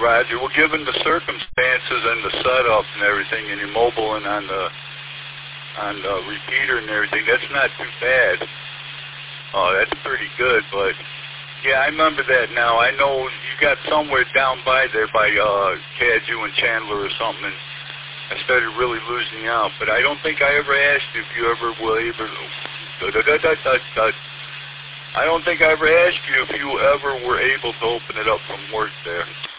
Roger. Well, given the circumstances and the setup and everything, and you're mobile and on the repeater and everything, that's not too bad. That's pretty good, but yeah, I remember that now. I know you got somewhere down by there by Cadieux and Chandler or something, and I started really losing out. But I don't think I ever asked you if you ever were able to... I don't think I ever asked you if you ever were able to open it up from work there.